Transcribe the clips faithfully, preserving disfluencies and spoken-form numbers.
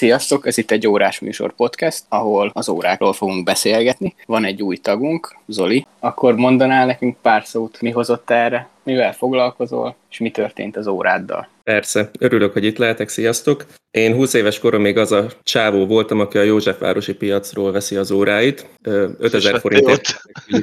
Sziasztok, ez itt egy órás műsor podcast, ahol az órákról fogunk beszélgetni. Van egy új tagunk, Zoli. Akkor mondanál nekünk pár szót, mi hozott erre, mivel foglalkozol, és mi történt az óráddal? Persze, örülök, hogy itt lehetek, sziasztok! Én húsz éves koromig az a csávó voltam, aki a Józsefvárosi piacról veszi az óráit. ötezer forintért.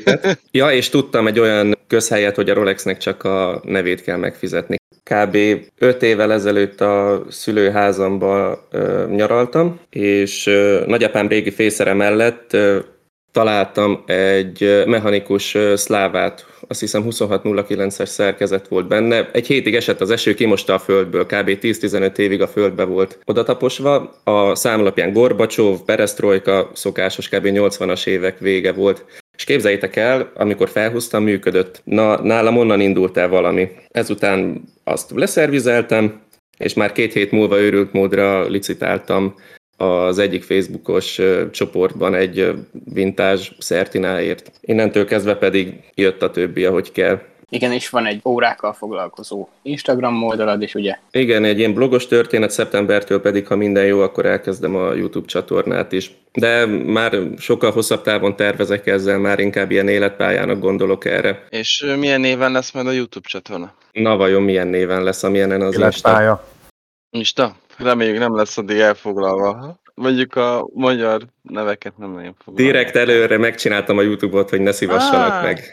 Ja, és tudtam egy olyan közhelyet, hogy a Rolexnek csak a nevét kell megfizetni. Kb. öt évvel ezelőtt a szülőházamba ö, nyaraltam, és ö, nagyapám régi fészere mellett ö, találtam egy mechanikus szlávát, azt hiszem huszonhat nulla kilences szerkezet volt benne. Egy hétig esett az eső, kimosta a földből, kb. tíz-tizenöt évig a földbe volt odataposva. A számlapján Gorbacsov, Perestrojka, szokásos kb. nyolcvanas évek vége volt. És képzeljétek el, amikor felhúztam, működött. Na, nálam onnan indult el valami. Ezután azt leszervizeltem, és már két hét múlva őrült módra licitáltam az egyik Facebookos csoportban egy vintage Certináért. Innentől kezdve pedig jött a többi, ahogy kell. Igen, és van egy órákkal foglalkozó Instagram oldalad is, ugye? Igen, egy ilyen blogos történet, szeptembertől pedig, ha minden jó, akkor elkezdem a YouTube csatornát is. De már sokkal hosszabb távon tervezek ezzel, már inkább ilyen életpályának gondolok erre. És milyen néven lesz majd a YouTube csatorna? Na vajon milyen néven lesz, amilyenen az Életpálya. Insta? Insta? Reméljük nem lesz addig elfoglalva. Mondjuk a magyar neveket nem nagyon foglalva. Direkt előre megcsináltam a YouTube-ot, hogy ne szívassanak ah, meg.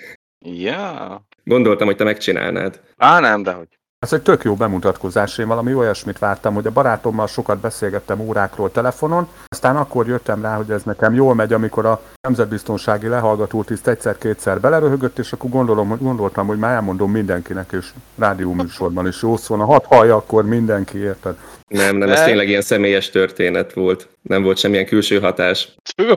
Ja. Gondoltam, hogy te megcsinálnád. Á, nem, dehogy. Ez egy tök jó bemutatkozás, én valami olyasmit vártam, hogy a barátommal sokat beszélgettem órákról telefonon, aztán akkor jöttem rá, hogy ez nekem jól megy, amikor a nemzetbiztonsági lehallgatótiszt egyszer-kétszer beleröhögött, és akkor gondolom, gondoltam, hogy már elmondom mindenkinek, és rádióműsorban is jó szólna, hadd hallja akkor mindenki, érted? Nem, nem, ez tényleg ilyen személyes történet volt. Nem volt semmilyen külső hatás.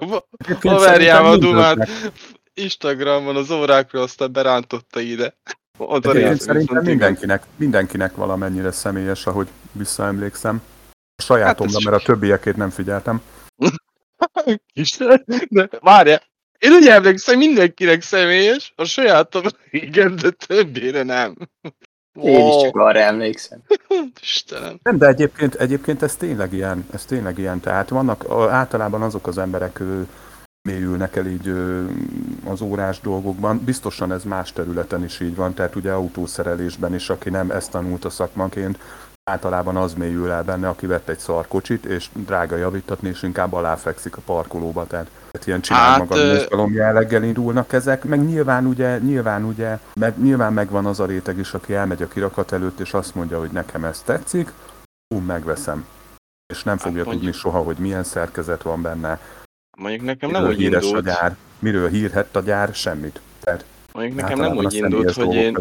Haverjám a dumát Instagramon az órákról, aztán berántotta ide. Én szerintem mindenkinek, mindenkinek valamennyire személyes, ahogy visszaemlékszem. A sajátomra, hát mert a többiekét nem figyeltem. Isten, de várjál, én úgy emlékszem, mindenkinek személyes, a sajátomra igen, de többére nem. Én is csak arra emlékszem. Istenem. Nem, de egyébként, egyébként ez tényleg ilyen, ez tényleg ilyen, tehát vannak általában azok az emberek, mélyülnek el így az órás dolgokban. Biztosan ez más területen is így van, tehát ugye autószerelésben is, aki nem ezt tanulta szakmaként, általában az mélyül el benne, aki vett egy szarkocsit, és drága javítatni, és inkább aláfekszik a parkolóba, tehát, tehát ilyen csinál hát, magad mozgalom jelleggel indulnak ezek, meg nyilván ugye, nyilván ugye, meg, nyilván megvan az a réteg is, aki elmegy a kirakat előtt, és azt mondja, hogy nekem ez tetszik, hú, megveszem. És nem fogja hát, tudni soha, hogy milyen szerkezet van benne. Mondjuk nekem nem úgy indult. A gyár, miről hírhett a gyár, semmit. Tehát mondjuk nekem nem úgy indult, hogy én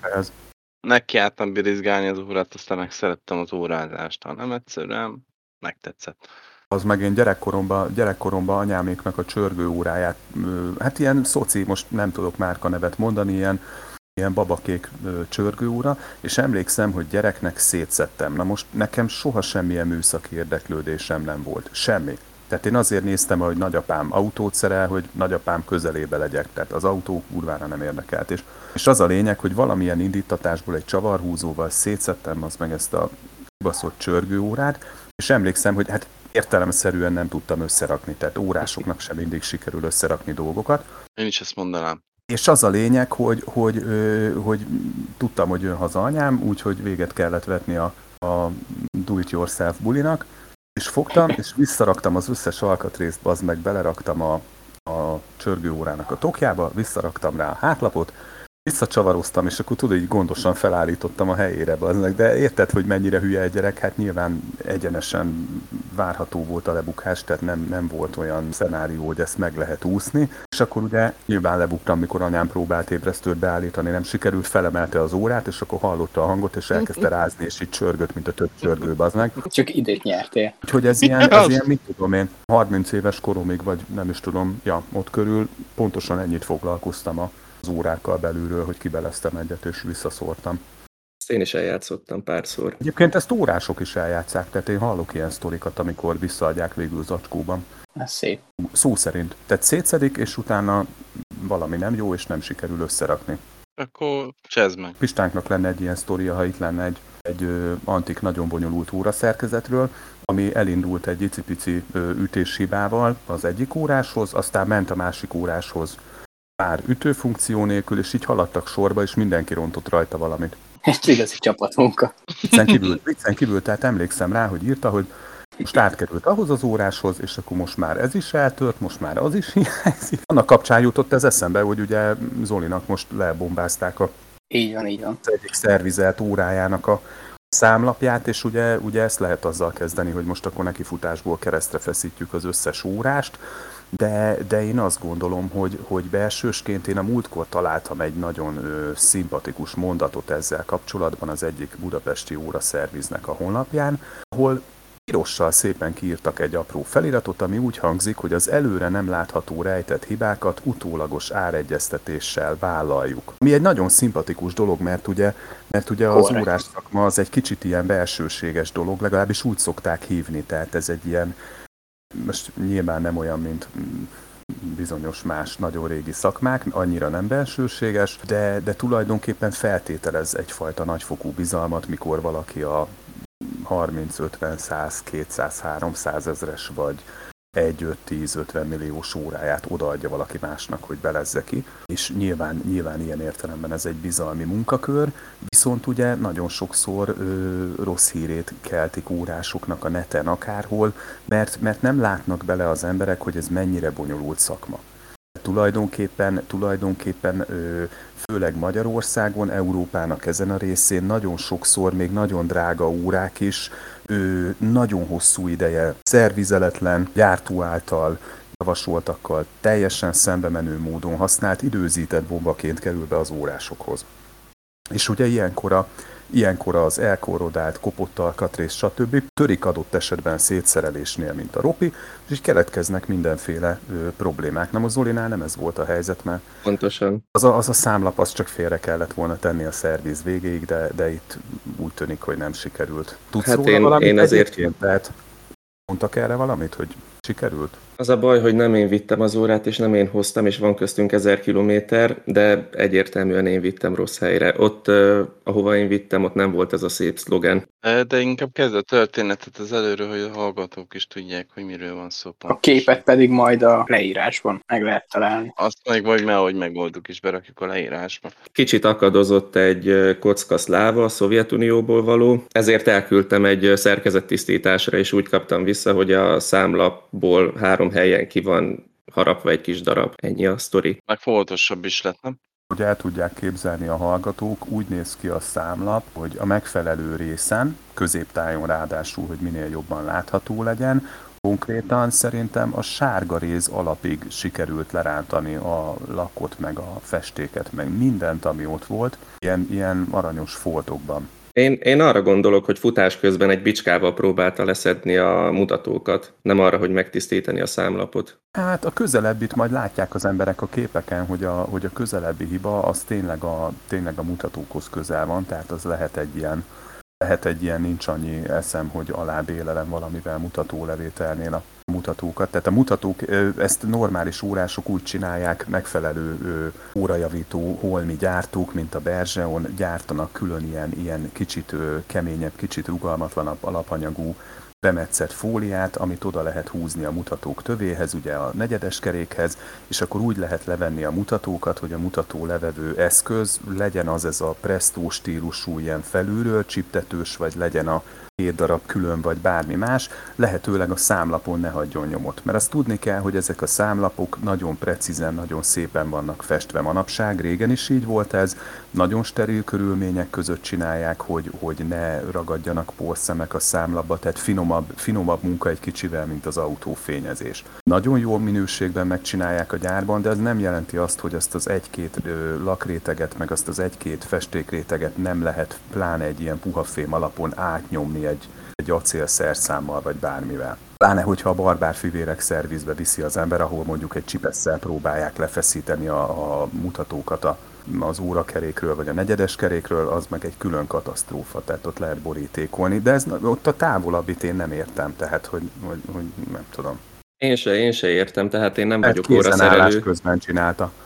nekiálltam birizgálni az órát, aztán megszerettem az órázást, hanem egyszerűen megtetszett. Az meg én gyerekkoromban, gyerekkoromban anyáméknak a csörgő óráját, hát ilyen szoci, most nem tudok márkanevet mondani, ilyen, ilyen babakék csörgőóra, és emlékszem, hogy gyereknek szétszettem. Na most nekem soha semmilyen műszaki érdeklődésem nem volt. Semmi. Tehát én azért néztem, hogy nagyapám autót szerel, hogy nagyapám közelébe legyek. Tehát az autó kurvára nem érdekelt. És, és az a lényeg, hogy valamilyen indítatásból egy csavarhúzóval szétszettem az meg ezt a baszott csörgőórát, és emlékszem, hogy hát értelemszerűen nem tudtam összerakni. Tehát órásoknak sem mindig sikerül összerakni dolgokat. Én is ezt mondanám. És az a lényeg, hogy, hogy, hogy, hogy tudtam, hogy jön haza anyám, úgyhogy véget kellett vetni a, a do-it-yourself bulinak, és fogtam, és visszaraktam az összes alkatrészt, bazd meg, beleraktam a, a csörgőórának a tokjába, visszaraktam rá a hátlapot, visszacsavaroztam, és akkor tudod, így gondosan felállítottam a helyére, bazd meg, de érted, hogy mennyire hülye egy gyerek, hát nyilván egyenesen várható volt a lebukás, tehát nem, nem volt olyan szenárió, hogy ezt meg lehet úszni, és akkor ugye nyilván lebuktam, mikor anyám próbált ébresztőt beállítani, nem sikerült, felemelte az órát, és akkor hallotta a hangot, és elkezdte rázni, és így csörgött, mint a több csörgő, bazd meg. Csak időt nyertél. Úgyhogy ez ilyen, ez ilyen, mit tudom én, harminc éves koromig, vagy nem is tudom, ja, ott körül pontosan ennyit foglalkoztam a az órákkal belülről, hogy kibeleztem egyet, és visszaszórtam. Ezt én is eljátszottam párszor. Egyébként ezt órások is eljátszák, tehát én hallok ilyen sztorikat, amikor visszaadják végül zacskóban. Ez szép. Szó szerint. Tehát szétszedik, és utána valami nem jó, és nem sikerül összerakni. Akkor csezd meg. Pistánknak lenne egy ilyen sztoria, ha itt lenne egy, egy ö, antik, nagyon bonyolult óraszerkezetről, ami elindult egy icipici ö, ütéshibával az egyik óráshoz, aztán ment a másik óráshoz pár ütőfunkció nélkül, és így haladtak sorba, és mindenki rontott rajta valamit. Ez igazi csapatmunka. Viccen kívül, viccen kívül, tehát emlékszem rá, hogy írta, hogy most átkerült ahhoz az óráshoz, és akkor most már ez is eltört, most már az is hiányzik. Annak kapcsán jutott ez eszembe, hogy ugye Zolinak most lebombázták a Így van, így van. az egyik szervizelt órájának a számlapját, és ugye, ugye ezt lehet azzal kezdeni, hogy most akkor nekifutásból keresztre feszítjük az összes órást, de, de én azt gondolom, hogy, hogy belsősként én a múltkor találtam egy nagyon ö, szimpatikus mondatot ezzel kapcsolatban az egyik budapesti óraszerviznek a honlapján, ahol pirossal szépen kiírtak egy apró feliratot, ami úgy hangzik, hogy az előre nem látható rejtett hibákat utólagos áregyeztetéssel vállaljuk. Mi egy nagyon szimpatikus dolog, mert ugye, mert ugye az órás szakma az egy kicsit ilyen belsőséges dolog, legalábbis úgy szokták hívni, tehát ez egy ilyen, most nyilván nem olyan, mint bizonyos más nagyon régi szakmák, annyira nem belsőséges, de, de tulajdonképpen feltételez egyfajta nagyfokú bizalmat, mikor valaki a harminc, ötven, száz, kétszáz, háromszáz ezres vagy egy, öt, tíz, ötven milliós óráját odaadja valaki másnak, hogy belezze ki. És nyilván, nyilván ilyen értelemben ez egy bizalmi munkakör, viszont ugye nagyon sokszor ö, rossz hírét keltik órásoknak a neten akárhol, mert, mert nem látnak bele az emberek, hogy ez mennyire bonyolult szakma. Tulajdonképpen, tulajdonképpen főleg Magyarországon, Európának ezen a részén nagyon sokszor még nagyon drága órák is nagyon hosszú ideje szervizeletlen, gyártó által javasoltakkal teljesen szembe menő módon használt időzített bombaként kerül be az órásokhoz. És ugye ilyenkor, a, ilyenkor az elkorrodált, kopott alkatrész, stb. Törik adott esetben szétszerelésnél, mint a ropi, és így keletkeznek mindenféle ö, problémák. Nem, a Zolinál nem ez volt a helyzet, mert pontosan. Az a, az a számlap, az csak félre kellett volna tenni a szerviz végéig, de, de itt úgy tűnik, hogy nem sikerült. Tudsz hát róla én, valamit én azért... egyébként? Tehát mondtak erre valamit, hogy sikerült? Az a baj, hogy nem én vittem az órát, és nem én hoztam, és van köztünk ezer kilométer, de egyértelműen én vittem rossz helyre. Ott, uh, ahova én vittem, ott nem volt ez a szép szlogen. De inkább kezd a történetet az előről, hogy a hallgatók is tudják, hogy miről van szó. A képet pedig majd a leírásban meg lehet találni. Azt meg majd már, hogy megoldjuk is, berakjuk a leírásba. Kicsit akadozott egy kockasz láva a Szovjetunióból való, ezért elküldtem egy szerkezettisztításra, és úgy kaptam vissza, hogy a számlapból három helyen ki van harapva egy kis darab. Ennyi a sztori. Meg fontosabb is lett, nem? Hogy el tudják képzelni a hallgatók, úgy néz ki a számlap, hogy a megfelelő részen, középtájon ráadásul, hogy minél jobban látható legyen, konkrétan szerintem a sárga réz alapig sikerült lerántani a lakot, meg a festéket, meg mindent, ami ott volt, ilyen, ilyen aranyos foltokban. Én, én arra gondolok, hogy futás közben egy bicskával próbálta leszedni a mutatókat, nem arra, hogy megtisztítani a számlapot. Hát a közelebbit majd látják az emberek a képeken, hogy a, hogy a közelebbi hiba az tényleg a, tényleg a mutatókhoz közel van, tehát az lehet egy ilyen, lehet egy ilyen nincs annyi eszem, hogy alábélelem valamivel mutatólevételnél a mutatókat. Tehát a mutatók, ezt normális órások úgy csinálják, megfelelő órajavító holmi gyártók, mint a Bergeon, gyártanak külön ilyen, ilyen kicsit keményebb, kicsit rugalmatlanabb alapanyagú bemetszett fóliát, amit oda lehet húzni a mutatók tövéhez, ugye a negyedes kerékhez, és akkor úgy lehet levenni a mutatókat, hogy a mutató levevő eszköz legyen az ez a Presto stílusú ilyen felülről csiptetős, vagy legyen a két darab külön, vagy bármi más, lehetőleg a számlapon ne hagyjon nyomot. Mert azt tudni kell, hogy ezek a számlapok nagyon precízen, nagyon szépen vannak festve manapság, régen is így volt ez, nagyon steril körülmények között csinálják, hogy, hogy ne ragadjanak porszemek a számlapba, tehát finomabb, finomabb munka egy kicsivel, mint az autófényezés. Nagyon jó minőségben megcsinálják a gyárban, de ez nem jelenti azt, hogy azt az egy-két ö, lakréteget, meg azt az egy-két festékréteget nem lehet pláne egy ilyen puha fém alapon átnyomni egy, egy acélszerszámmal, vagy bármivel. Pláne, hogyha a barbárfivérek szervizbe viszi az ember, ahol mondjuk egy csipesszel próbálják lefeszíteni a, a mutatókat a, az órakerékről, vagy a negyedes kerékről, az meg egy külön katasztrófa, tehát ott lehet borítékolni, de ez, ott a távolabbit én nem értem, tehát, hogy, hogy, hogy nem tudom. Én se, én se értem, tehát én nem hát vagyok óraszerelő. közben csinálta.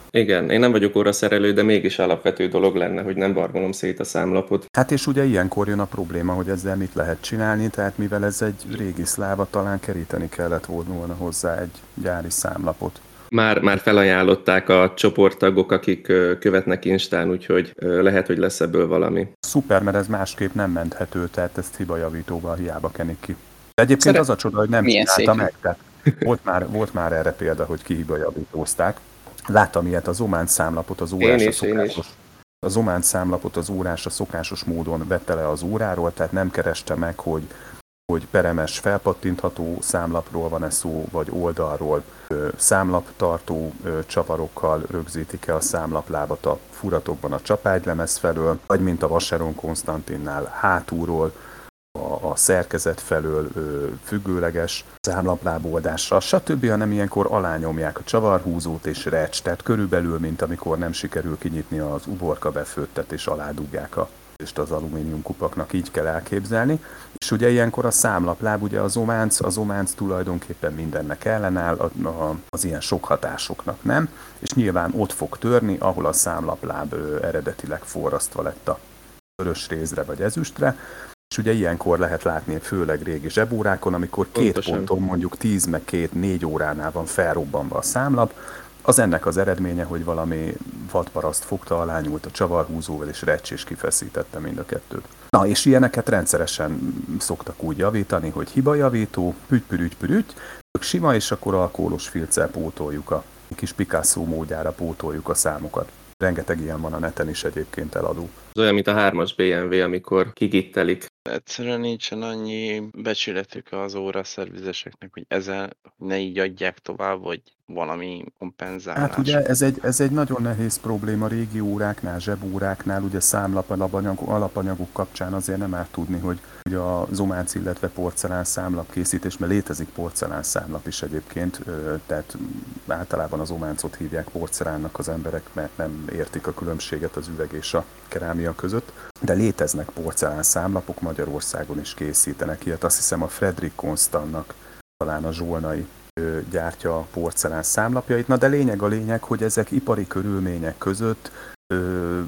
Igen, én nem vagyok óraszerelő, de mégis alapvető dolog lenne, hogy nem barmolom szét a számlapot. Hát és ugye ilyenkor jön a probléma, hogy ezzel mit lehet csinálni, tehát mivel ez egy régi szláva, talán keríteni kellett volna hozzá egy gyári számlapot. Már, már felajánlották a csoporttagok, akik követnek Instán, úgyhogy lehet, hogy lesz ebből valami. Szuper, mert ez másképp nem menthető, tehát ezt hibajavítóval hiába kenik ki. De egyébként Szeret... az a csoda, hogy nem Milyen csinálta szépen. meg, tehát volt már, volt már erre példa, hogy ki hibajavítózták. Láttam ilyet, az Ománt számlapot, az órás a szokásos. Az Ománt számlapot az órás a szokásos módon vette le az óráról, tehát nem kereste meg, hogy hogy peremes felpattintható számlapról van-e szó, vagy oldalról számlaptartó csavarokkal rögzítik-e a számlaplábat a furatokban a csapágylemez felől, vagy mint a Vacheron Constantinnál hátulról, a, a szerkezet felől ö, függőleges számlapláboldásra, stb., hanem ilyenkor alányomják a csavarhúzót és recs, tehát körülbelül, mint amikor nem sikerül kinyitni az uborka befőttet és aládugják a és az alumínium kupaknak, így kell elképzelni. És ugye ilyenkor a számlapláb, ugye az ománc, az ománc tulajdonképpen mindennek ellenáll, a, a, az ilyen sok hatásoknak, nem? És nyilván ott fog törni, ahol a számlapláb ö, eredetileg forrasztva lett a vörös rézre vagy ezüstre. És ugye ilyenkor lehet látni főleg régi zsebórákon, amikor két Pontosan. ponton mondjuk tíz meg két négy óránál van felrobbanva a számlap, az ennek az eredménye, hogy valami vadparaszt fogta, alányult a csavarhúzóval, és recs és kifeszítette mind a kettőt. Na, és ilyeneket rendszeresen szoktak úgy javítani, hogy hibajavító, püty-püty-püty, tök sima, és akkor alkoholos filccel pótoljuk, a kis Picasso módjára pótoljuk a számokat. Rengeteg ilyen van a neten is egyébként eladó. Ez olyan, mint a hármas bé em vé, amikor kigittelik. Egyszerűen nincsen annyi becsületük az óraszervizeseknek, hogy ezzel ne így adják tovább, vagy valami kompenzálás. Hát ugye ez egy, ez egy nagyon nehéz probléma régi óráknál, zsebóráknál, ugye számlap alapanyagok, alapanyagok kapcsán azért nem árt tudni, hogy ugye az ománc, illetve porcelán számlapkészítés, mert létezik porcelán számlap is egyébként, tehát általában az ománcot hívják porcelánnak az emberek, mert nem értik a különbséget az üveg és a kerámia között, de léteznek porcelán számlapok, Magyarországon is készítenek ilyet, azt hiszem a Fredrik Konstannak, talán a zsolnai gyártja a porcelán számlapjait. Na de lényeg a lényeg, hogy ezek ipari körülmények között ö,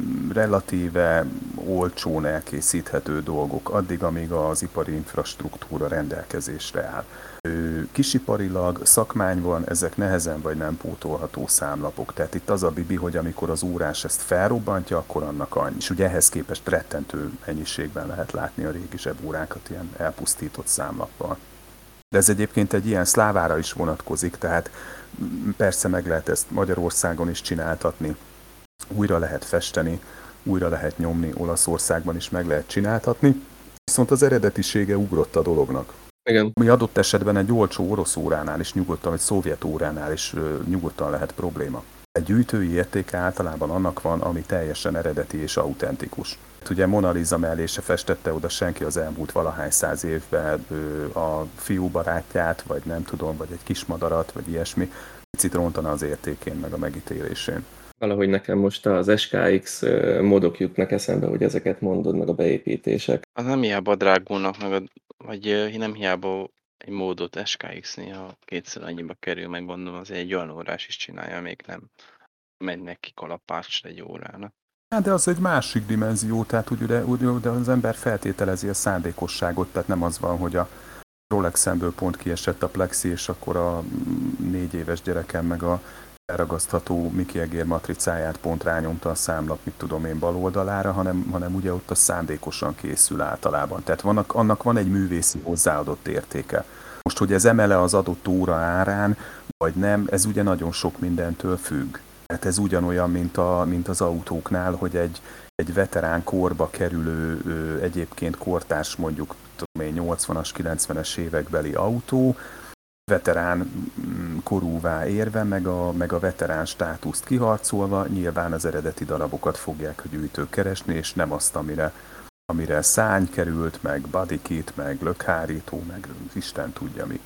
relatíve olcsón elkészíthető dolgok, addig, amíg az ipari infrastruktúra rendelkezésre áll. Ö, kisiparilag, szakmányban ezek nehezen vagy nem pótolható számlapok. Tehát itt az a bibi, hogy amikor az órás ezt felrobbantja, akkor annak annyi. És ugye ehhez képest rettentő mennyiségben lehet látni a régi zsebórákat ilyen elpusztított számlappal. De ez egyébként egy ilyen szlávára is vonatkozik, tehát persze meg lehet ezt Magyarországon is csináltatni, újra lehet festeni, újra lehet nyomni, Olaszországban is meg lehet csináltatni, viszont az eredetisége ugrott a dolognak. Igen. Mi adott esetben egy olcsó orosz óránál is nyugodtan, vagy szovjet óránál is nyugodtan lehet probléma. Egy gyűjtői értéke általában annak van, ami teljesen eredeti és autentikus. Ugye Mona Lisa mellé se festette oda senki az elmúlt valahány száz évben a fiú barátját, vagy nem tudom, vagy egy kismadarat, vagy ilyesmi. Picit rontana az értékén, meg a megítélésén. Valahogy nekem most az es ká iksz módok jutnak eszembe, hogy ezeket mondod, meg a beépítések. Az nem hiába drágulnak, meg a, vagy nem hiába egy módot es ká iksz néha kétszer annyiba kerül, meg gondolom azért egy olyan órás is csinálja, még nem megy neki kalapács egy órának. Hát de az egy másik dimenzió, tehát ugye, ugye az ember feltételezi a szándékosságot, tehát nem az van, hogy a Rolexemből pont kiesett a plexi, és akkor a négy éves gyerekem meg a elragasztható Miki Egér matricáját pont rányomta a számlap, mit tudom én, bal oldalára, hanem, hanem ugye ott a szándékosan készül általában. Tehát vannak, annak van egy művészi hozzáadott értéke. Most, hogy ez emele az adott óra árán, vagy nem, ez ugye nagyon sok mindentől függ. Tehát ez ugyanolyan, mint, a, mint az autóknál, hogy egy, egy veterán korba kerülő, ö, egyébként kortárs, mondjuk tudom én, nyolcvanas, kilencvenes évekbeli autó, veterán korúvá érve, meg a, meg a veterán státuszt kiharcolva, nyilván az eredeti darabokat fogják a gyűjtők keresni, és nem azt, amire, amire szány került, meg bodykit, meg lökhárító, meg Isten tudja mi.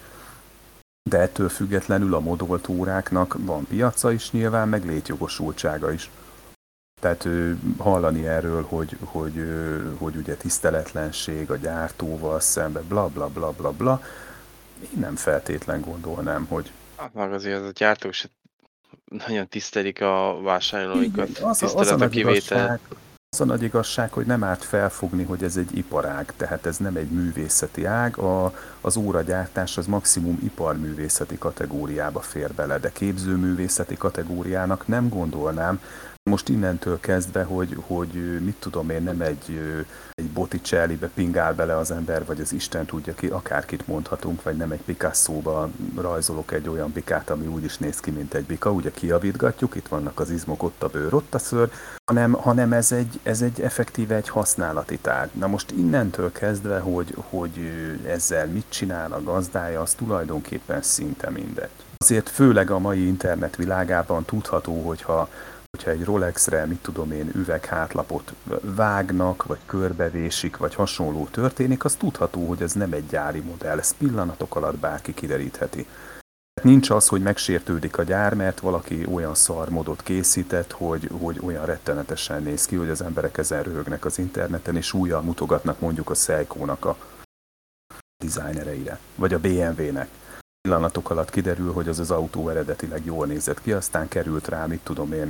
De ettől függetlenül a modolt óráknak van piaca is nyilván, meg létjogosultsága is. Tehát hallani erről, hogy, hogy, hogy ugye tiszteletlenség a gyártóval szemben, bla bla bla bla bla, én nem feltétlen gondolnám, hogy... Hát meg azért az a gyártók se nagyon tisztelik a vásárlóikat, Igen, az, a, az, a tisztelet a nagy kivétel. igazság, az a nagy igazság, hogy nem árt felfogni, hogy ez egy iparág, tehát ez nem egy művészeti ág, a, az óragyártás az maximum iparművészeti kategóriába fér bele, de képzőművészeti kategóriának nem gondolnám. Most innentől kezdve, hogy, hogy mit tudom én, nem egy, egy Botticellibe pingál bele az ember, vagy az Isten tudja ki, akárkit mondhatunk, vagy nem egy Picasso-ba rajzolok egy olyan bikát, ami úgy is néz ki, mint egy bika, ugye kijavítgatjuk, itt vannak az izmok, ott a bőr, ott a szőr, hanem, hanem ez, egy, ez egy effektíve egy használati tárgy. Na most innentől kezdve, hogy, hogy ezzel mit csinál a gazdája, az tulajdonképpen szinte mindegy. Azért főleg a mai internet világában tudható, hogyha hogyha egy Rolexre, mit tudom én, üveghátlapot vágnak, vagy körbevésik, vagy hasonló történik, az tudható, hogy ez nem egy gyári modell, ezt pillanatok alatt bárki kiderítheti. Nincs az, hogy megsértődik a gyár, mert valaki olyan szarmodot készített, hogy, hogy olyan rettenetesen néz ki, hogy az emberek ezen röhögnek az interneten, és újjal mutogatnak mondjuk a Seiko-nak a designereire, vagy a bé em vé-nek. Pillanatok alatt kiderül, hogy az az autó eredetileg jól nézett ki, aztán került rá, mit tudom én,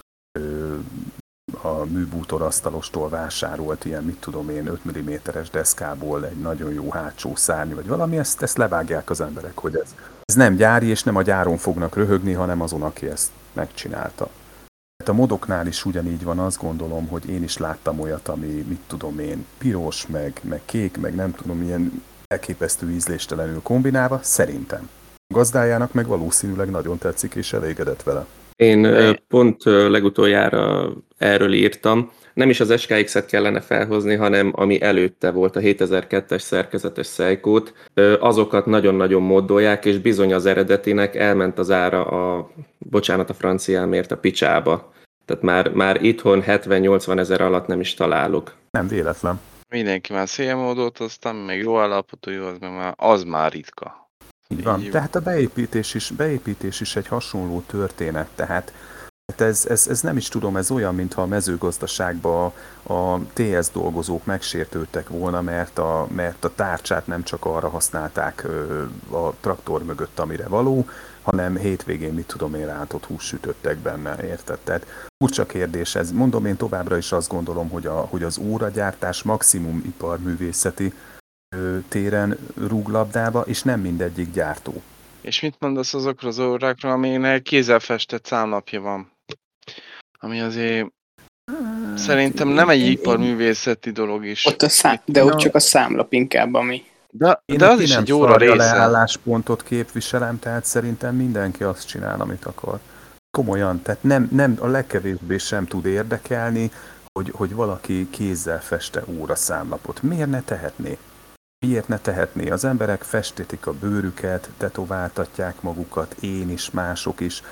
a műbútorasztalostól vásárolt ilyen, mit tudom én, öt milliméteres deszkából egy nagyon jó hátsó szárny, vagy valami, ezt, ezt levágják az emberek, hogy ez, ez nem gyári, és nem a gyáron fognak röhögni, hanem azon, aki ezt megcsinálta. A modoknál is ugyanígy van, azt gondolom, hogy én is láttam olyat, ami, mit tudom én, piros, meg, meg kék, meg nem tudom, ilyen elképesztő ízléstelenül kombinálva, szerintem. A gazdájának meg valószínűleg nagyon tetszik, és elégedett vele. Én pont legutoljára erről írtam. Nem is az es ká iksz-et kellene felhozni, hanem ami előtte volt, a hétezer-kettes szerkezetes Seikót. Azokat nagyon-nagyon moddolják, és bizony az eredetinek elment az ára a, bocsánat a franciámért, a picsába. Tehát már, már itthon hetven-nyolcvan ezer alatt nem is találok. Nem véletlen. Mindenki már szélmódot, aztán meg jó állapotú, az, már, az már ritka. Így van. Tehát a beépítés is, beépítés is egy hasonló történet, tehát ez, ez, ez nem is tudom, ez olyan, mintha a mezőgazdaságban a té es dolgozók megsértődtek volna, mert a, mert a tárcsát nem csak arra használták a traktor mögött, amire való, hanem hétvégén, mit tudom én, rántott húst sütöttek benne, érted? Tehát furcsa kérdés ez. Mondom, én továbbra is azt gondolom, hogy, a, hogy az óragyártás maximum iparművészeti téren rúg labdába, és nem mindegyik gyártó. És mit mondasz azokról az órákról, aminek kézzel festett számlapja van? Ami azért hát, szerintem nem egy iparművészeti dolog is. Ott a szám, de ott csak a számlap inkább, ami... De, de az is egy óra része. Én leálláspontot képviselem, tehát szerintem mindenki azt csinál, amit akar. Komolyan, tehát nem, nem a legkevésbé sem tud érdekelni, hogy, hogy valaki kézzel feste óraszámlapot. Miért ne tehetné? Miért ne tehetné? Az emberek festítik a bőrüket, tetováltatják magukat, én is, mások is.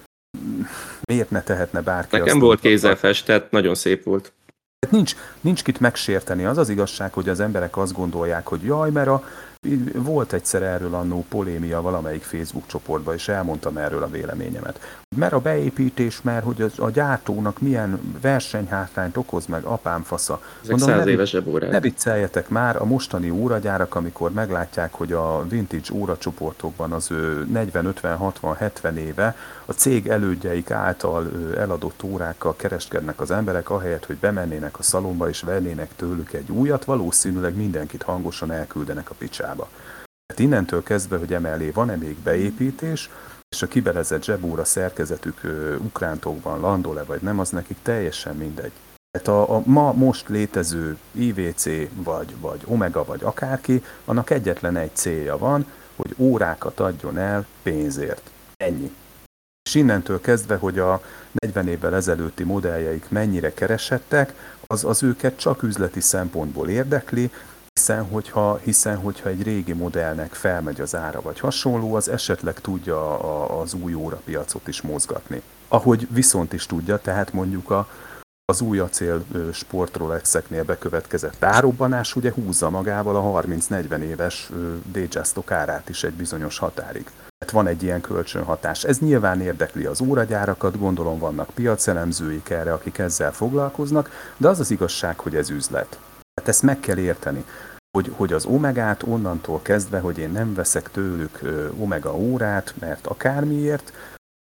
Miért ne tehetne bárki? Nekem volt kézzel festett, nagyon szép volt. Nincs, nincs kit megsérteni. Az az igazság, hogy az emberek azt gondolják, hogy jaj, mert a, volt egyszer erről annó polémia valamelyik Facebook csoportban, és elmondtam erről a véleményemet. Mert a beépítés, mert hogy a, a gyártónak milyen versenyhátrányt okoz meg, apám fasza. Ezek száz évesebb órák. Ne vicceljetek már, a mostani óragyárak, amikor meglátják, hogy a vintage óracsoportokban az ő negyven, ötven, hatvan, hetven éve a cég elődjeik által eladott órákkal kereskednek az emberek, ahelyett, hogy bemennének a szalomba és vennének tőlük egy újat, valószínűleg mindenkit hangosan elküldenek a picsába. Hát innentől kezdve, hogy emellé van-e még beépítés, és a kibelezett zsebóra szerkezetük ukrántokban landol-e vagy nem, az nekik teljesen mindegy. Hát a, a ma most létező i vé cé vagy, vagy Omega vagy akárki, annak egyetlen egy célja van, hogy órákat adjon el pénzért. Ennyi. És innentől kezdve, hogy a negyven évvel ezelőtti modelljeik mennyire keresettek, az, az őket csak üzleti szempontból érdekli, hiszen hogyha, hiszen hogyha egy régi modellnek felmegy az ára vagy hasonló, az esetleg tudja a, az új órapiacot is mozgatni. Ahogy viszont is tudja, tehát mondjuk a, az új acél sport Rolexeknél bekövetkezett árobbanás ugye húzza magával a harminc-negyven éves Datejustok árát is egy bizonyos határig. Tehát van egy ilyen kölcsönhatás. Ez nyilván érdekli az óragyárakat, gondolom vannak piacelemzőik erre, akik ezzel foglalkoznak, de az az igazság, hogy ez üzlet. Tehát ezt meg kell érteni, hogy, hogy az Omegát onnantól kezdve, hogy én nem veszek tőlük Omega órát, mert akármiért,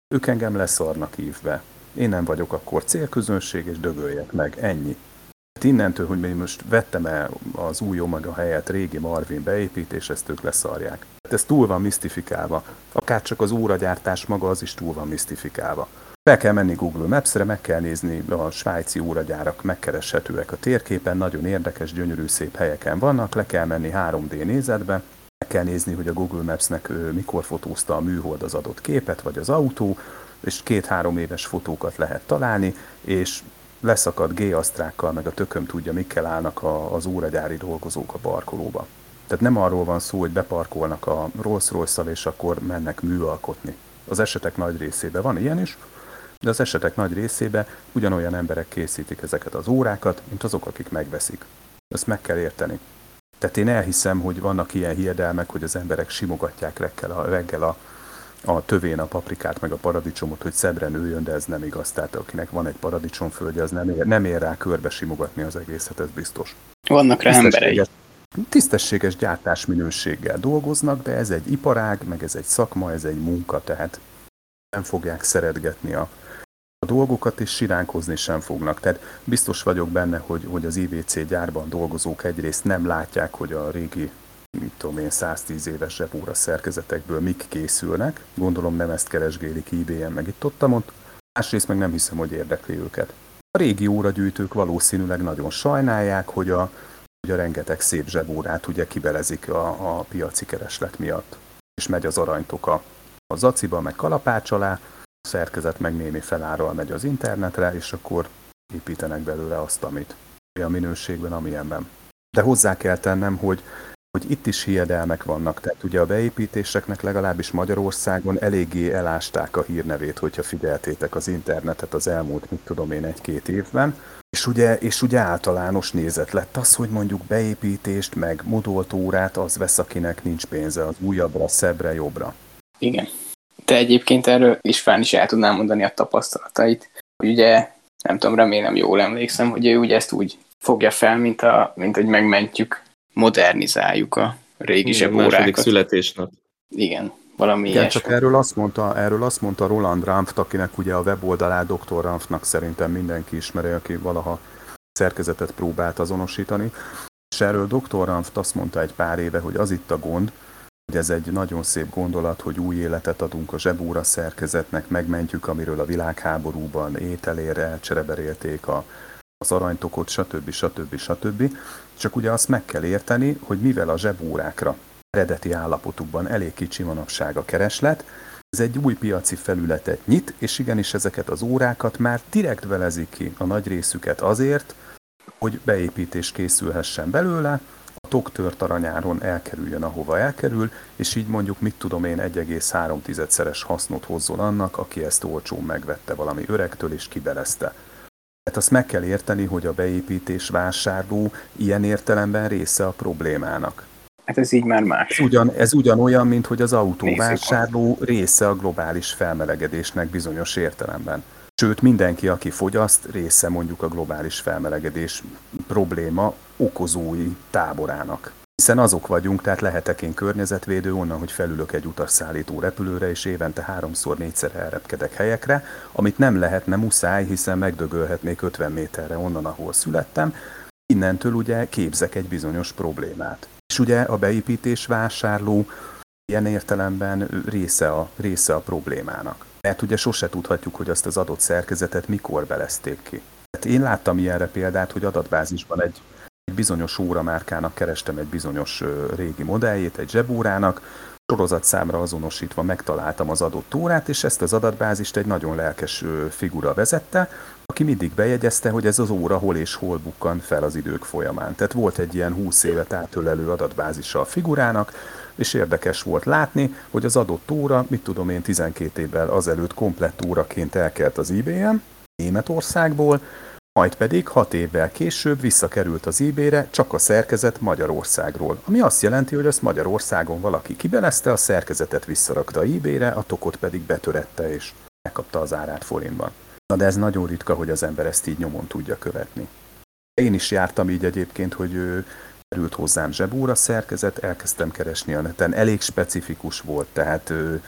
Ők engem leszarnak ívbe. Én nem vagyok akkor célközönség, és dögöljek meg. Ennyi. Hát innentől, hogy én most vettem el az új Omega helyett régi Marvin beépítés, ezt ők leszarják. Hát ez túl van misztifikálva. Akár csak az óragyártás maga, az is túl van misztifikálva. Be kell menni Google Maps-re, meg kell nézni, a svájci óragyárak megkereshetőek a térképen, nagyon érdekes, gyönyörű, szép helyeken vannak, le kell menni három dé nézetbe, meg kell nézni, hogy a Google Maps-nek mikor fotózta a műhold az adott képet, vagy az autó, és két-három éves fotókat lehet találni, és leszakadt G-asztrákkal, meg a tököm tudja, mikkel állnak a, az óragyári dolgozók a parkolóba. Tehát nem arról van szó, hogy beparkolnak a Rolls-Royce-szal, és akkor mennek műalkotni. Az esetek nagy részében van ilyen is, de az esetek nagy részében ugyanolyan emberek készítik ezeket az órákat, mint azok, akik megveszik. Ezt meg kell érteni. Tehát én elhiszem, hogy vannak ilyen hiedelmek, hogy az emberek simogatják reggel a, reggel a, a tövén a paprikát, meg a paradicsomot, hogy szebbre nőjön, de ez nem igaz. Tehát akinek van egy paradicsomföldje, az nem ér, nem ér rá körbe simogatni az egészet, ez biztos. Vannak rá emberei. Tisztességes gyártásminőséggel dolgoznak, de ez egy iparág, meg ez egy szakma, ez egy munka, tehát nem fogják szeretgetni a, a dolgokat, és siránkozni sem fognak. Tehát biztos vagyok benne, hogy, hogy az i vé cé gyárban dolgozók egyrészt nem látják, hogy a régi, mit tudom én, száztíz éves zsebóra szerkezetekből mik készülnek. Gondolom nem ezt keresgélik i bé em meg itt ott, ott. Másrészt meg nem hiszem, hogy érdekli őket. A régi óragyűjtők valószínűleg nagyon sajnálják, hogy a, hogy a rengeteg szép zsebórát ugye kibelezik a, a piaci kereslet miatt. És megy az aranytoka a zaciba, meg kalapács alá, a szerkezet meg némi felárral megy az internetre, és akkor építenek belőle azt, amit olyan minőségben, amilyenben. De hozzá kell tennem, hogy, hogy itt is hiedelmek vannak, tehát ugye a beépítéseknek legalábbis Magyarországon eléggé elásták a hírnevét, hogyha figyeltétek az internetet az elmúlt, mit tudom én, egy-két évben. És ugye, és ugye általános nézet lett az, hogy mondjuk beépítést, meg modolt órát az vesz, akinek nincs pénze az újabbra, szebbre, jobbra. Igen. De egyébként erről István is el tudnám mondani a tapasztalatait. Ugye, nem tudom, remélem jól emlékszem, hogy ő ugye ezt úgy fogja fel, mint, a, mint hogy megmentjük, modernizáljuk a régi zsebórákat. Második születésnap. Igen, valami Igen, ilyesmi. csak erről azt mondta, erről azt mondta Roland Ramft, akinek ugye a weboldalát doktor Ramftnak szerintem mindenki ismeri, aki valaha szerkezetet próbált azonosítani. És erről doktor Ramft azt mondta egy pár éve, hogy az itt a gond, hogy ez egy nagyon szép gondolat, hogy új életet adunk a zsebóra szerkezetnek, megmentjük, amiről a világháborúban ételére elcsereberélték a, az aranytokot, stb. stb. stb. Csak ugye azt meg kell érteni, hogy mivel a zsebórákra eredeti állapotukban elég kicsi manapság a kereslet, ez egy új piaci felületet nyit, és igenis ezeket az órákat már direkt velezik ki a nagy részüket azért, hogy beépítés készülhessen belőle, a toktört aranyáron elkerüljön, ahova elkerül, és így mondjuk, mit tudom én, egy egész három szeres hasznot hozzon annak, aki ezt olcsón megvette valami öregtől és kibelezte. Tehát azt meg kell érteni, hogy a beépítés vásárló ilyen értelemben része a problémának. Hát ez így már más. Ez, ugyan, ez ugyanolyan, mint hogy az autóvásárló része a globális felmelegedésnek bizonyos értelemben. Sőt, mindenki, aki fogyaszt, része mondjuk a globális felmelegedés probléma okozói táborának. Hiszen azok vagyunk, tehát lehetek én környezetvédő onnan, hogy felülök egy utasszállító repülőre, és évente háromszor, négyszer elrepkedek helyekre, amit nem lehetne muszáj, hiszen megdögölhetnék ötven méterre onnan, ahol születtem. Innentől ugye képzek egy bizonyos problémát. És ugye a beépítés vásárló ilyen értelemben része a, része a problémának. Mert ugye sose tudhatjuk, hogy azt az adott szerkezetet mikor belezték ki. Hát én láttam ilyenre példát, hogy adatbázisban egy, egy bizonyos óramárkának kerestem egy bizonyos régi modelljét, egy zsebórának, sorozatszámra azonosítva megtaláltam az adott órát, és ezt az adatbázist egy nagyon lelkes figura vezette, aki mindig bejegyezte, hogy ez az óra hol és hol bukkan fel az idők folyamán. Tehát volt egy ilyen húsz évet átölelő adatbázisa a figurának, és érdekes volt látni, hogy az adott óra, mit tudom én, tizenkét évvel azelőtt komplett óraként elkelt az i bé em Németországból, majd pedig hat évvel később visszakerült az eBay-re csak a szerkezet Magyarországról. Ami azt jelenti, hogy azt Magyarországon valaki kibelezte, a szerkezetet visszarakta eBay-re, a tokot pedig betörette és megkapta az árát forintban. Na de ez nagyon ritka, hogy az ember ezt így nyomon tudja követni. Én is jártam így egyébként, hogy ő került hozzám zsebóra szerkezet, elkezdtem keresni a neten, elég specifikus volt, tehát ő,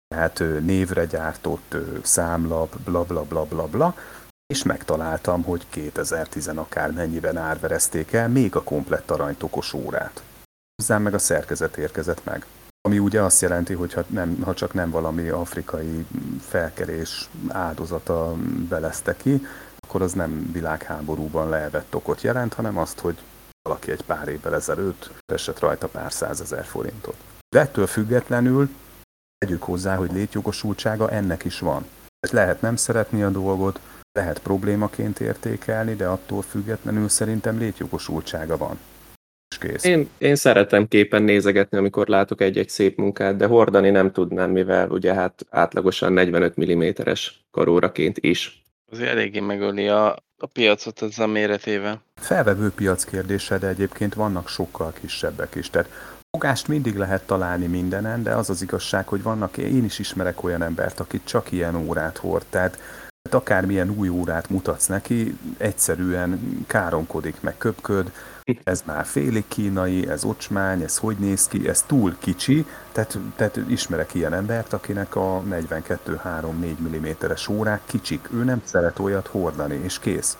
tehát névre gyártott számlap, bla bla bla bla bla, és megtaláltam, hogy kétezer-tíz akármennyiben árverezték el még a komplett aranytokos órát. Hozzám meg a szerkezet érkezett meg. Ami ugye azt jelenti, hogy ha, nem, ha csak nem valami afrikai felkelés áldozata belezte ki, akkor az nem világháborúban leevett okot jelent, hanem azt, hogy valaki egy pár évvel ezelőtt esett rajta pár százezer forintot. De ettől függetlenül tegyük hozzá, hogy létjogosultsága ennek is van. Lehet nem szeretni a dolgot, lehet problémaként értékelni, de attól függetlenül szerintem létjogosultsága van. És kész. Én, én szeretem képen nézegetni, amikor látok egy-egy szép munkát, de hordani nem tudnám, mivel ugye hát átlagosan negyvenöt milliméteres karóraként is. Azért eléggé megöli a, a piacot ezzel a méretével. Felvevő piac kérdése, de egyébként vannak sokkal kisebbek is. Tehát fogást mindig lehet találni mindenen, de az az igazság, hogy vannak, én is ismerek olyan embert, aki csak ilyen órát hord. Tehát akármilyen új órát mutatsz neki, egyszerűen káromkodik, meg köpköd, ez már félig kínai, ez ocsmány, ez hogy néz ki, ez túl kicsi, tehát, tehát ismerek ilyen embert, akinek a negyvenkettő három négy milliméteres órák kicsik, ő nem szeret olyat hordani, és kész.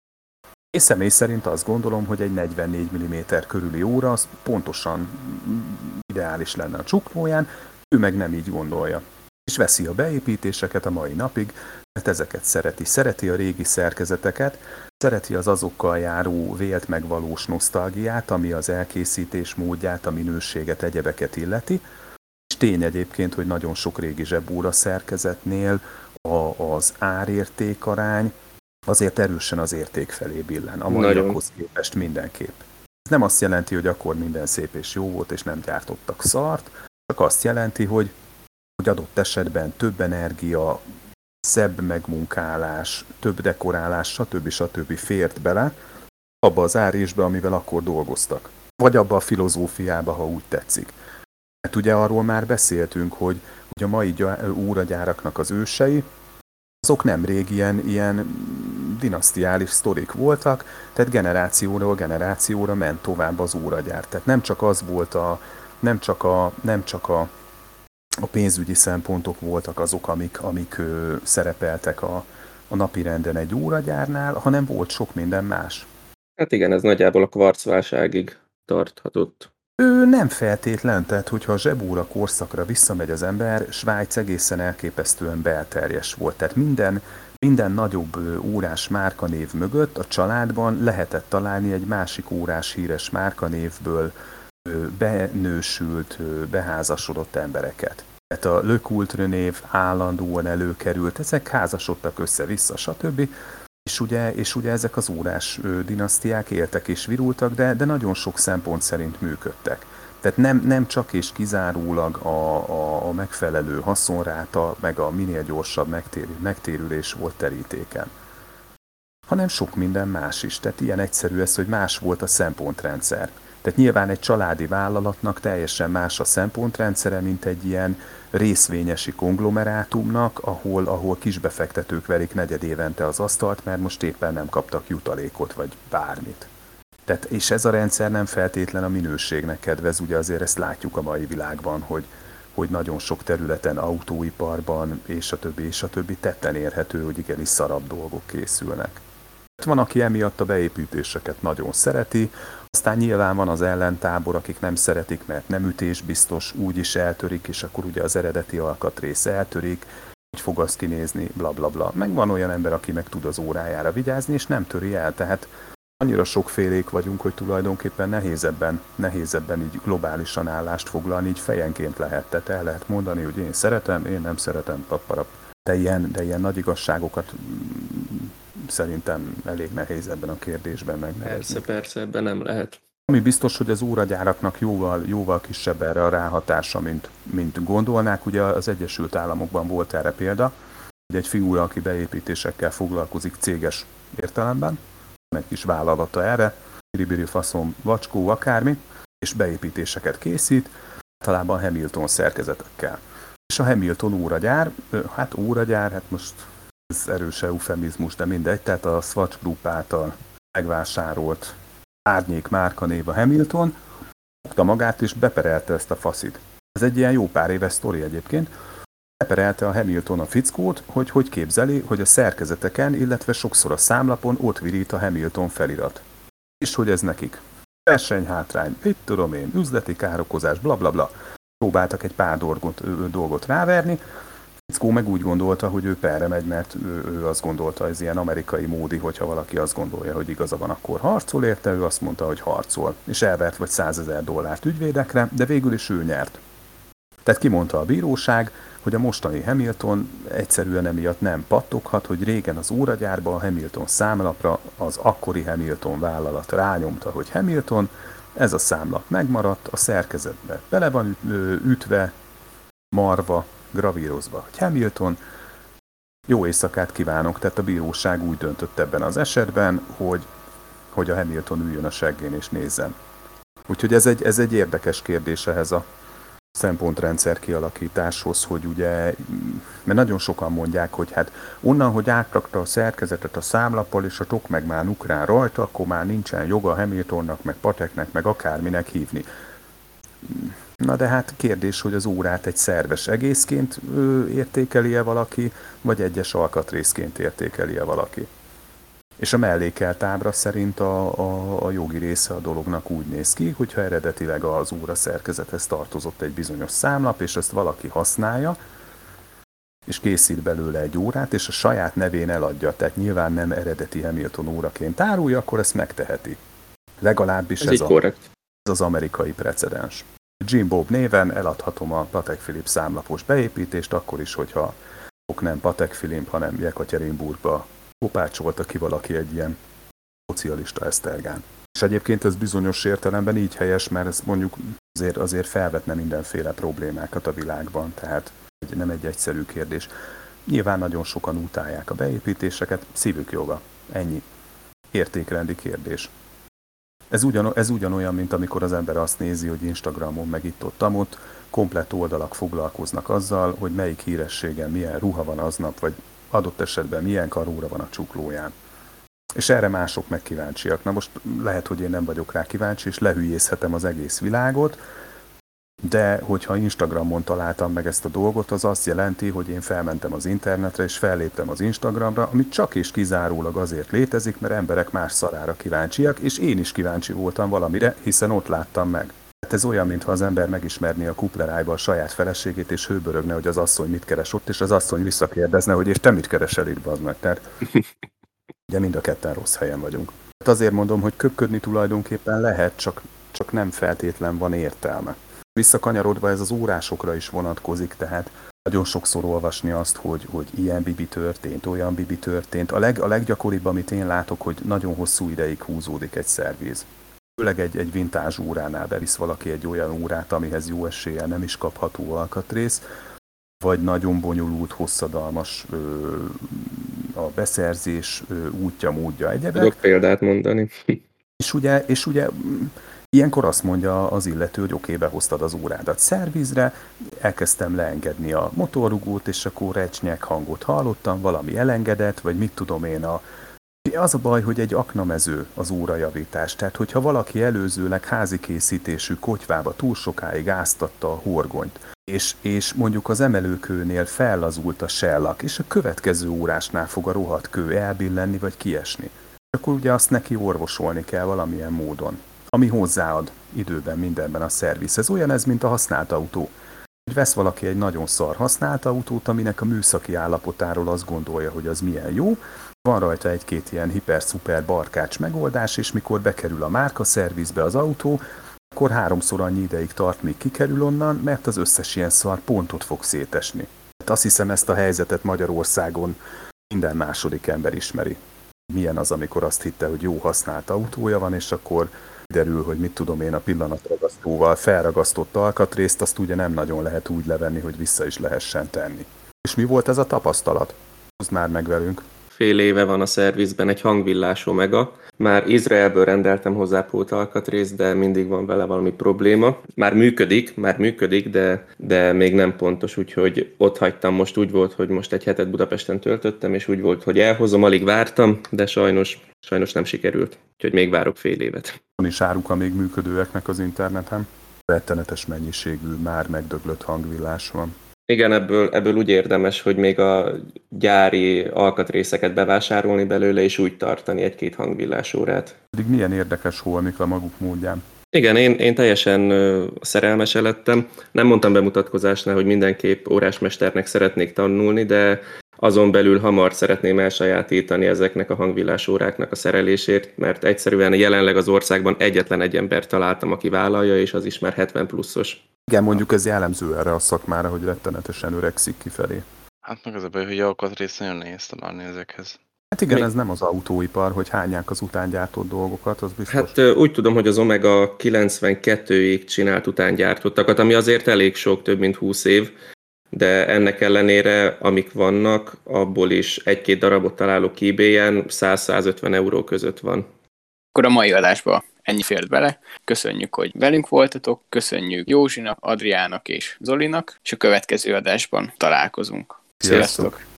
Én személy szerint azt gondolom, hogy egy negyvennégy milliméter körüli óra az pontosan ideális lenne a csuklóján, ő meg nem így gondolja. És veszi a beépítéseket a mai napig, mert ezeket szereti. Szereti a régi szerkezeteket, szereti az azokkal járó vélt meg valós nosztalgiát, ami az elkészítés módját, a minőséget, egyebeket illeti. És tény egyébként, hogy nagyon sok régi zsebóra szerkezetnél a, az árértékarány azért erősen az érték felé billen, a maiakhoz képest mindenképp. Ez nem azt jelenti, hogy akkor minden szép és jó volt, és nem gyártottak szart, csak azt jelenti, hogy hogy adott esetben több energia, szebb megmunkálás, több dekorálás, stb. stb. Fért bele abba az árésbe, amivel akkor dolgoztak. Vagy abba a filozófiába, ha úgy tetszik. Mert ugye arról már beszéltünk, hogy, hogy a mai óragyáraknak az ősei, azok nemrég ilyen, ilyen dinasztiális sztorik voltak, tehát generációról generációra ment tovább az óragyár. Tehát nem csak az volt a, nem csak a, nem csak a A pénzügyi szempontok voltak azok, amik, amik ö, szerepeltek a, a napirenden egy óragyárnál, hanem volt sok minden más. Hát igen, ez nagyjából a kvarcválságig tarthatott. Ő nem feltétlen, tehát hogyha a zsebóra korszakra visszamegy az ember, Svájc egészen elképesztően belterjes volt. Tehát minden, minden nagyobb órás márkanév mögött a családban lehetett találni egy másik órás híres márkanévből benősült, beházasodott embereket. Tehát a Le Coultre név állandóan előkerült, ezek házasodtak össze-vissza, stb. És ugye, és ugye ezek az órás dinasztiák éltek és virultak, de, de nagyon sok szempont szerint működtek. Tehát nem, nem csak és kizárólag a, a, a megfelelő haszonráta, meg a minél gyorsabb megtérül, megtérülés volt terítéken, hanem sok minden más is. Tehát ilyen egyszerű ez, hogy más volt a szempontrendszer. Tehát nyilván egy családi vállalatnak teljesen más a szempontrendszere, mint egy ilyen részvényesi konglomerátumnak, ahol, ahol kisbefektetők verik negyed évente az asztalt, mert most éppen nem kaptak jutalékot, vagy bármit. Tehát, és ez a rendszer nem feltétlen a minőségnek kedvez, ugye azért ezt látjuk a mai világban, hogy, hogy nagyon sok területen, autóiparban, és a többi, és a többi tetten érhető, hogy igenis szarabb dolgok készülnek. Van, aki emiatt a beépítéseket nagyon szereti, aztán nyilván van az ellentábor, akik nem szeretik, mert nem ütésbiztos, úgy is eltörik, és akkor ugye az eredeti alkatrész eltörik, hogy fog az kinézni, bla bla bla. Meg van olyan ember, aki meg tud az órájára vigyázni, és nem töri el, tehát annyira sokfélék vagyunk, hogy tulajdonképpen nehézebben, nehézebben így globálisan állást foglalni, így fejenként lehet, tehát el lehet mondani, hogy én szeretem, én nem szeretem, papparap. De ilyen, de ilyen nagy igazságokat szerintem elég nehéz ebben a kérdésben megnevezni. Persze, persze, ebben nem lehet. Ami biztos, hogy az óragyáraknak jóval, jóval kisebb erre a ráhatása, mint, mint gondolnák. Ugye az Egyesült Államokban volt erre példa, hogy egy figura, aki beépítésekkel foglalkozik céges értelemben, egy kis vállalata erre, biribiri faszom, vacskó, akármi, és beépítéseket készít, általában Hamilton szerkezetekkel. És a Hamilton óragyár, hát óragyár, hát most ez erős eufemizmus, de mindegy, tehát a Swatch Group által megvásárolt árnyék márkanév a Hamilton, fogta magát és beperelte ezt a faszit. Ez egy ilyen jó pár éves sztori egyébként, leperelte a Hamilton a fickót, hogy hogy képzeli, hogy a szerkezeteken, illetve sokszor a számlapon ott virít a Hamilton felirat. És hogy ez nekik. Versenyhátrány, itt tudom én, üzleti károkozás, blablabla. Bla, bla. Próbáltak egy pár dolgot, dolgot ráverni. Fickó meg úgy gondolta, hogy ő perre megy, mert ő, ő azt gondolta, ez ilyen amerikai módi, hogyha valaki azt gondolja, hogy igaza van, akkor harcol érte, ő azt mondta, hogy harcol. És elvert vagy százezer dollárt ügyvédekre, de végül is ő nyert. Tehát kimondta a bíróság, hogy a mostani Hamilton egyszerűen emiatt nem pattoghat, hogy régen az óragyárban a Hamilton számlapra az akkori Hamilton vállalat rányomta, hogy Hamilton, ez a számlap megmaradt, a szerkezetbe bele van ütve, marva, gravírozva, hogy Hamilton, jó éjszakát kívánok, tehát a bíróság úgy döntött ebben az esetben, hogy, hogy a Hamilton üljön a seggén és nézzen. Úgyhogy ez egy, ez egy érdekes kérdés ehhez a szempontrendszer kialakításhoz, hogy ugye, mert nagyon sokan mondják, hogy hát onnan, hogy átrakta a szerkezetet a számlappal, és a tok meg már ukrán rajta, akkor már nincsen joga Hamiltonnak, meg Pateknek, meg akárminek hívni. Na de hát kérdés, hogy az órát egy szerves egészként értékeli-e valaki, vagy egyes alkatrészként értékeli-e valaki. És a mellékelt ábra szerint a, a, a jogi része a dolognak úgy néz ki, hogyha eredetileg az óra szerkezethez tartozott egy bizonyos számlap, és ezt valaki használja, és készít belőle egy órát, és a saját nevén eladja, tehát nyilván nem eredeti Hamilton óraként árulja, akkor ezt megteheti. Legalábbis ez, ez, a, ez az amerikai precedens. Jim Bob néven eladhatom a Patek Philippe számlapos beépítést, akkor is, hogyha nem Patek Philippe, hanem Jekaterinburgba kopácsolta ki valaki egy ilyen szocialista esztergán. És egyébként ez bizonyos értelemben így helyes, mert ez mondjuk azért, azért felvetne mindenféle problémákat a világban, tehát nem egy egyszerű kérdés. Nyilván nagyon sokan utálják a beépítéseket, szívük joga, ennyi. Értékrendi kérdés. Ez, ugyan, ez ugyanolyan, mint amikor az ember azt nézi, hogy Instagramon meg itt ott, ott komplett oldalak foglalkoznak azzal, hogy melyik hírességen milyen ruha van aznap, vagy adott esetben milyen karóra van a csuklóján. És erre mások meg kíváncsiak. Na most lehet, hogy én nem vagyok rá kíváncsi, és lehülyézhetem az egész világot, de hogyha Instagramon találtam meg ezt a dolgot, az azt jelenti, hogy én felmentem az internetre, és felléptem az Instagramra, ami csak és kizárólag azért létezik, mert emberek más szarára kíváncsiak, és én is kíváncsi voltam valamire, hiszen ott láttam meg. Hát ez olyan, mintha az ember megismerné a kuplerájba a saját feleségét, és hőbörögne, hogy az asszony mit keres ott, és az asszony visszakérdezne, hogy és te mit keresel itt, bazd meg. Tehát ugye mind a ketten rossz helyen vagyunk. Hát azért mondom, hogy köpködni tulajdonképpen lehet, csak, csak nem feltétlen van értelme. Visszakanyarodva ez az órásokra is vonatkozik, tehát nagyon sokszor olvasni azt, hogy, hogy ilyen bibi történt, olyan bibi történt. A, leg, a leggyakoribb, amit én látok, hogy nagyon hosszú ideig húzódik egy szerviz. Főleg egy, egy vintage óránál bevisz valaki egy olyan órát, amihez jó eséllyel nem is kapható alkatrész, vagy nagyon bonyolult, hosszadalmas ö, a beszerzés ö, útja, módja, egyebek. Tudok példát mondani. És ugye, és ugye ilyenkor azt mondja az illető, hogy oké, okay, behoztad az órádat szervizre, elkezdtem leengedni a motorrugót, és akkor recsnyek hangot hallottam, valami elengedett, vagy mit tudom én a... Az a baj, hogy egy aknamező az órajavítás, tehát hogyha valaki előzőleg házi készítésű kotyvába túl sokáig áztatta a horgonyt, és, és mondjuk az emelőkőnél fellazult a sellak, és a következő órásnál fog a rohadt kő elbillenni vagy kiesni, akkor ugye azt neki orvosolni kell valamilyen módon, ami hozzáad időben mindenben a szerviz. Ez olyan ez, mint a használt autó. Hogy vesz valaki egy nagyon szar használt autót, aminek a műszaki állapotáról azt gondolja, hogy az milyen jó, van rajta egy-két ilyen hiper-szuper barkács megoldás, és mikor bekerül a márka szervizbe az autó, akkor háromszor annyi ideig tart, míg kikerül onnan, mert az összes ilyen szar pontot fog szétesni. Hát azt hiszem, ezt a helyzetet Magyarországon minden második ember ismeri. Milyen az, amikor azt hitte, hogy jó használt autója van, és akkor derül, hogy mit tudom én, a pillanatragasztóval felragasztott alkatrészt, azt ugye nem nagyon lehet úgy levenni, hogy vissza is lehessen tenni. És mi volt ez a tapasztalat? Hozd már meg velünk. Fél éve van a szervizben egy hangvillás Omega. Már Izraelből rendeltem hozzá pót alkatrészt, de mindig van vele valami probléma. Már működik, már működik, de, de még nem pontos, úgyhogy ott hagytam. Most úgy volt, hogy most egy hetet Budapesten töltöttem, és úgy volt, hogy elhozom, alig vártam, de sajnos, sajnos nem sikerült. Úgyhogy még várok fél évet. Van is áruka még működőeknek az interneten. Rettenetes mennyiségű, már megdöglött hangvillás van. Igen, ebből, ebből úgy érdemes, hogy még a gyári alkatrészeket bevásárolni belőle, és úgy tartani egy-két hangvillás órát. Pedig milyen érdekes holmik a maguk módján. Igen, én, én teljesen szerelmes lettem. Nem mondtam bemutatkozásnál, hogy mindenképp órásmesternek szeretnék tanulni, de azon belül hamar szeretném elsajátítani ezeknek a hangvillás óráknak a szerelését, mert egyszerűen jelenleg az országban egyetlen egy embert találtam, aki vállalja, és az is már hetven pluszos. Igen, mondjuk ez jellemző erre a szakmára, hogy rettenetesen öregszik kifelé. Hát meg az a baj, hogy alkatrész nagyon nehéz találni ezekhez. Hát igen, Még... ez nem az autóipar, hogy hányják az utángyártott dolgokat, az biztos. Hát úgy tudom, hogy az Omega kilencvenkettőig csinált utángyártottakat, ami azért elég sok, több mint húsz év, de ennek ellenére, amik vannak, abból is egy-két darabot találok eBay-en, száz-százötven euró között van. Akkor a mai adásba ennyi fért bele. Köszönjük, hogy velünk voltatok, köszönjük Józsinak, Adriának és Zolinak, és a következő adásban találkozunk. Sziasztok!